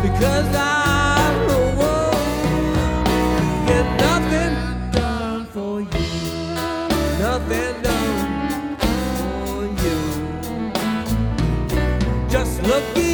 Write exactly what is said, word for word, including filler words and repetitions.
because I won't get nothing done for you, nothing done for you. Just looking